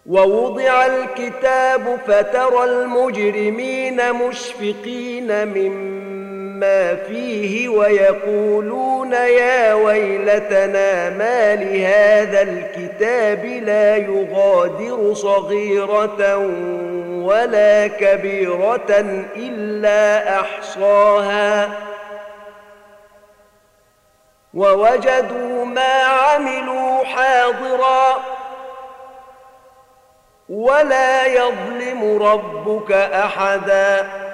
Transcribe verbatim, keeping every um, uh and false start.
ووضع الكتاب فترى المجرمين مشفقين مما فيه ويقولون يا ويلتنا ما لهذا الكتاب لا يغادر صغيرة ولا كبيرة إلا أحصاها ووجدوا ما عملوا حاضرا ولا يظلم ربك أحدا.